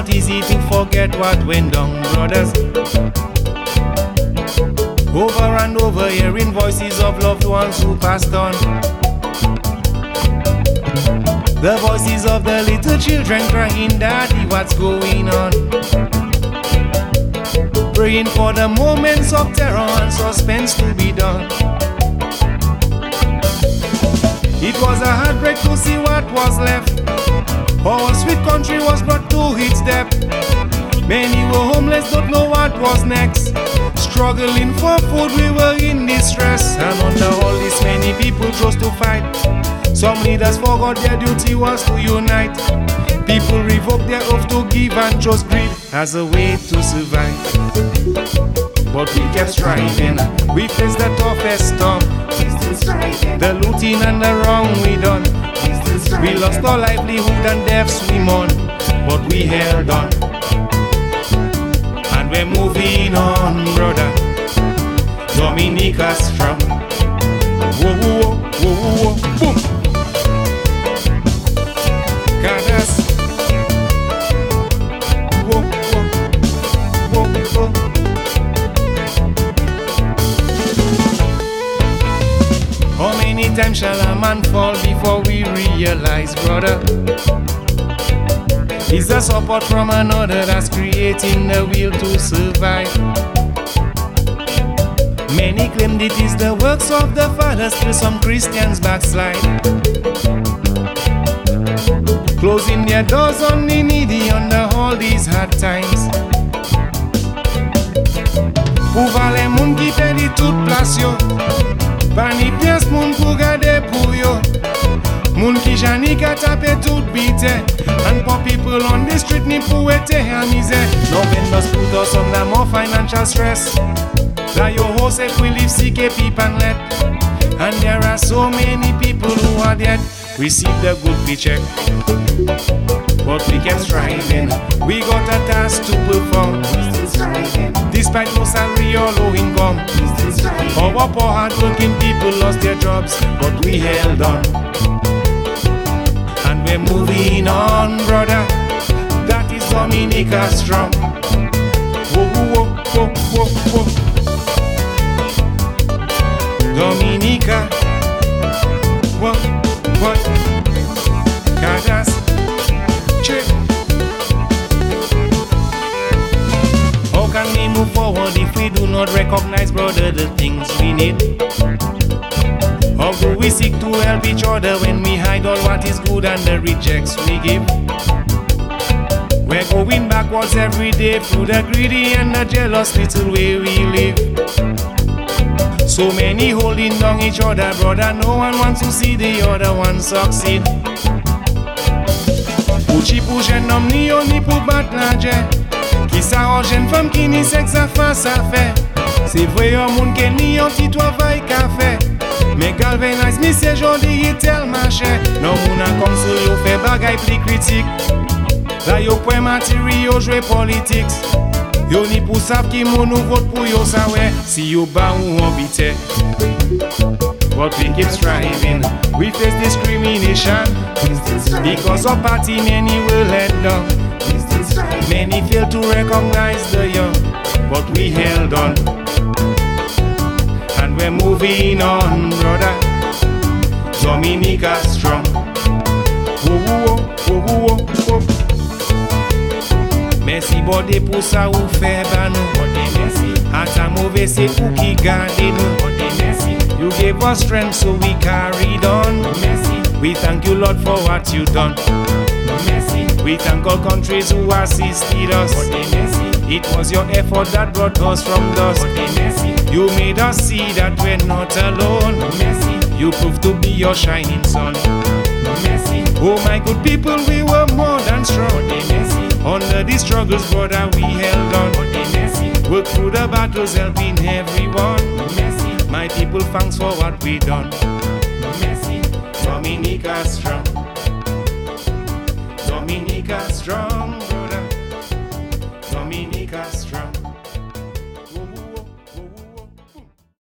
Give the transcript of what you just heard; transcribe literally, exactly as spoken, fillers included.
easy to forget what went down, brothers. Over and over, hearing voices of loved ones who passed on. The voices of the little children crying, Daddy, what's going on? Praying for the moments of terror and suspense to be done. It was a heartbreak to see what was left. Our sweet country was brought to its depth. Many were homeless, don't know what was next. Struggling for food, we were in distress. And under all this, many people chose to fight. Some leaders forgot their duty was to unite. People revoked their oath to give and chose greed as a way to survive. But we kept striving. We faced the toughest storm. The looting and the wrong we done. We lost our livelihood and deaths we mourn. But we held on. And we're moving on, brother. Dominica strong. Whoa, whoa, whoa, whoa, whoa, boom. Got us. Whoa, whoa, whoa, whoa. How many times shall a man fall before we realize, brother? It's the support from another that's creating the will to survive. Many claim it is the works of the Father, still some Christians backslide. Closing their doors on the needy under all these hard times. Pour les moun qui perdit toute place yo. Pani pièce moun pour garder pour yo. Moun ki jani ka tape tout bite. And poor people on the street ni pou ete a misère. No vendors put us under more financial stress. Like your host if we live sick a peep and let. And there are so many people who are dead. Receive the good paycheck. But we kept striving. We got a task to perform. Despite no salary or low income. Our poor hard-working people lost their jobs. But we held on. And we're moving on, brother. That is Dominica strong. Whoa, whoa, whoa, whoa, whoa. Dominica. What, what? Cadas. Check. How can we move forward if we do not recognize, brother, the things we need? How do we seek to help each other when we hide all what is good and the rejects we give? We're going backwards every day through the greedy and the jealous little way we live. So many holding down each other, brother, no one wants to see the other one succeed. Pouchi pou jen nom ni yo ni pou bat la dje. Ki sa o jen femme ki ni sex a fa sa fe. Se vwe yo moun ke ni yon ti travay ka fe. Me galvanize mi se jodi yi tel mache. Non moun an kom se yo fe bagay pli kritik. La yo pwe materi yo jwe politics. Yo ni pou sav ki moun ou vote pou yo sawe. Si yo ba ou an bite. But we keep striving. We face discrimination. Because of party many will let down. Many fail to recognize the young. But we held on. And we're moving on, brother. Dominica strong. Whoa, whoa, whoa, whoa, whoa. Merci bode pou sa ou fe ba nou. Ata mouve se ou ki gade nou. You gave us strength so we carried on. We thank you, Lord, for what you done. We thank all countries who assisted us. It was your effort that brought us from dust. You made us see that we're not alone. You proved to be your shining sun. Oh my good people, we were more than strong. Under the struggles, brother, we held on. Worked through the battles, helping everyone. My people, thanks for what we done. Dominica strong. Dominica strong, brother. Dominica strong.